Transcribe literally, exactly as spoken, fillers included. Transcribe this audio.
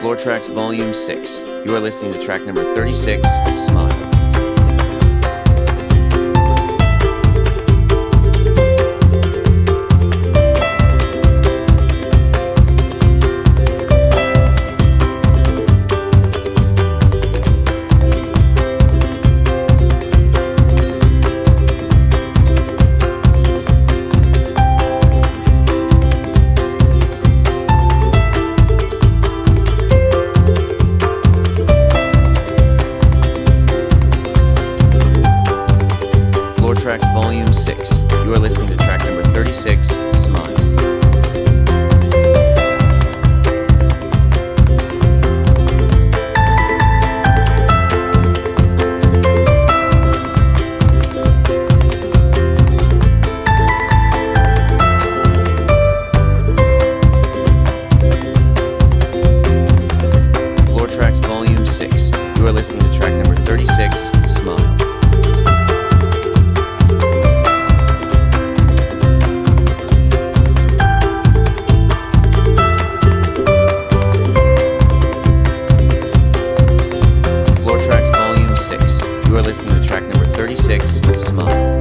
Floor Tracks Volume six. You are listening to track number thirty-six, Smile. Floor Tracks Volume six. You are listening to track number thirty-six, Smile. Floor Tracks Volume six. You are listening to track number thirty-six, Smile. You are listening to track number thirty-six, Smile.